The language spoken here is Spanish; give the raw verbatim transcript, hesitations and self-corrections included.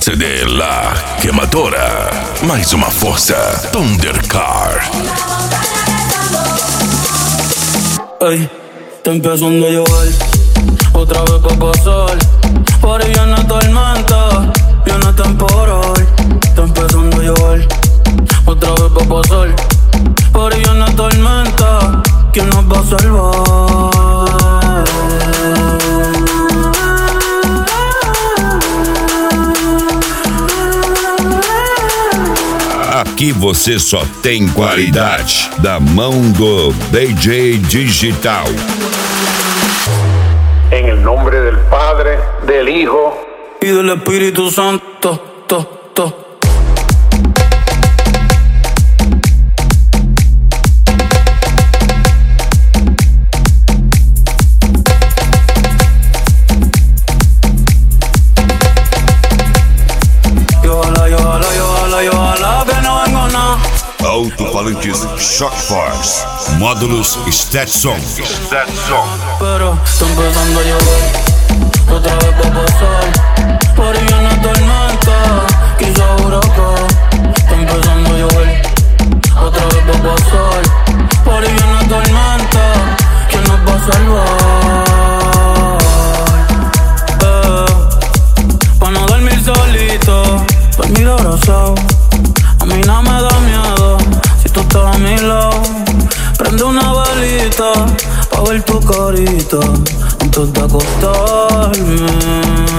C D La Quemadora. Mais uma força, Thundercar. Ey, está empezando a llover, otra vez pa' pasar. Por ahí viene tormenta, viene temporal. Está empezando a llover, otra vez pa' pasar. Por ahí viene tormenta, ¿quién nos va a salvar? Aqui você só tem qualidade da mão do D J Digital. En el nombre del Padre, del Hijo y del Espíritu Santo, to, to. Alto-falantes Shock Force, módulos Stetson. Stetson. Pero está empezando a llover, otra vez va a pasar. Por ahí viene tormenta, quizá huracán. Está empezando a llover, otra vez va a pasar. Por ahí viene tormenta, ¿quién nos va a salvar? Eh, pa' no dormir solito, dormir abrazado. A mí no me da miedo si tú estás a mi lado. Prende una velita pa' ver tu carita antes de acostarme.